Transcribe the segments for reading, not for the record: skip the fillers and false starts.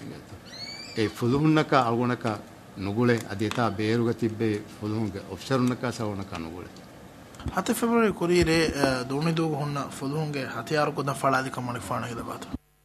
e fuluhunnaka algonaka nugule adeta beeruga tibbe fuluhunge ofsharunnaka sawunaka nugule 7 February ಕುರಿರೆ ದೋಣಿದೂಗ ಹುನ್ನ ಫುಲುಂಗೆ ಹತಿಯಾರು ಕುದ ಫಳಾದಿ ಕಮ್ಮನಿ ಫಾಣಗಿದ ಬಾತ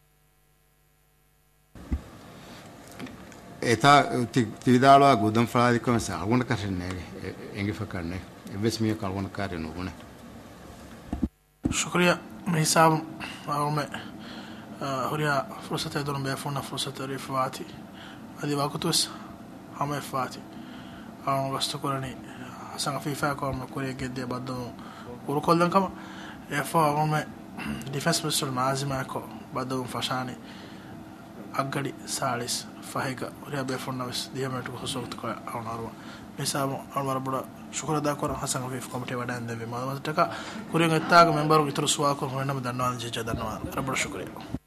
eta tividalwa gudam falaadi ko sa algon karne engi fakarne eves mi algon kare no gune shukriya me hisab awme huriya fursata don be fona fursata rifati adi wakutus hame fati awon gasto korani hasan fifa ko me kore gedde baddo urukoldan kama efa awme defense minister mazima ko baddo fashani aggadi salis fahiga uriya be fonnavis diametu hosokta ko awnaru misamo alwara buda shukra da ko hasan fif committee wada ande be ma taka kuriga taga member ko itru suwa ko honam danwan jeja danwan rabbuda shukriya